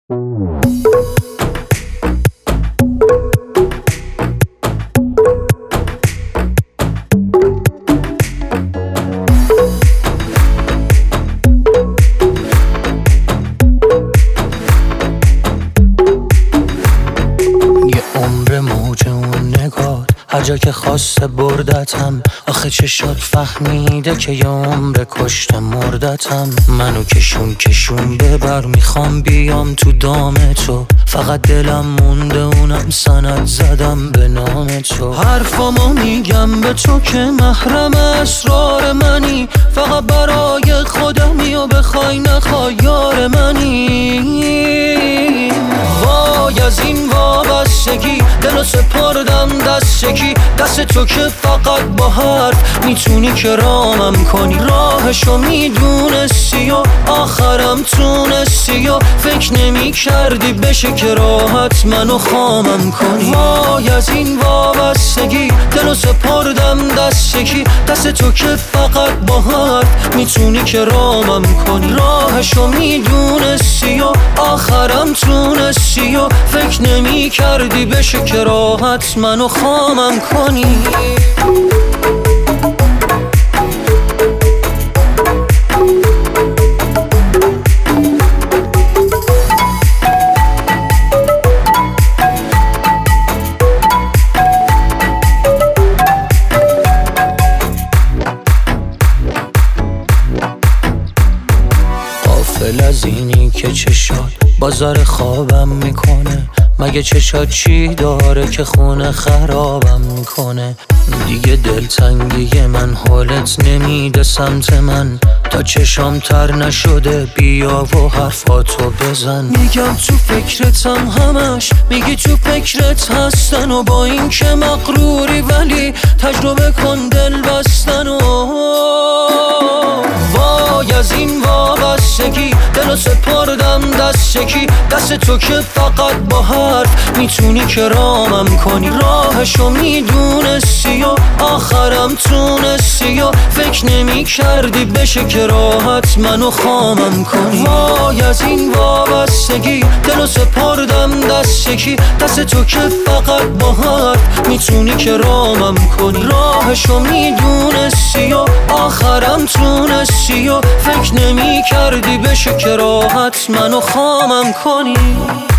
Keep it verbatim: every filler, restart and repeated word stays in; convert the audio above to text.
موج اون نگات هر جا که خواسته بردتم. آخه چشات فهمیده که یه عمر کشته مردتم. منو کشون کشون ببر، میخوام بیام تو دام تو. فقط دلم مونده اونم سند زدم به نام تو. حرفامو میگم به تو که محرم اسرار منی. فقط برای خودمی و بخوای نخوای یار منی. وای از این وابستگی دلو سپردم دست یکی. دست تو که فقط با حرف میتونی که رامم کنی. راهشو میدونستی و آخرم تونستی و فکر نمی کردی بشه که راحت منو خامم کنی. وای از این وابستگی دلو سپردم دست یکی. دست تو که فقط با حرف میتونی که رامم کنی. راهشو میدونستی و آخرم تونستی و فکر نمی کردی بشه که راحت منو خامم کنی. غافل از اینی که چشات بازار خوابم میکنه. مگه چشات چی داره که خونه خرابم میکنه؟ دیگه دلتنگی من حالت نمیده سمت من. تا چشام تر نشده بیا و حرفاتو بزن. میگم تو فکرتم همش، میگی تو فکرت هستن. و با این که مغروری ولی تجربه کن دل بستن. و وای از این وابستگی دلو سپردم دست یکی. دست تو که فقط با حرف میتونی که رامم کنی. راهشو میدونستی و آخرم تونستی و فکر نمی کردی بشه که راحت منو خامم کنی. وای از این وابستگی دلو سپردم دست یکی. دست تو که فقط با حرف میتونی که رامم کنی. راهشو میدونستی و آخرم تونستی و فکر نمی کردی بشه که راحت منو خامم کنی.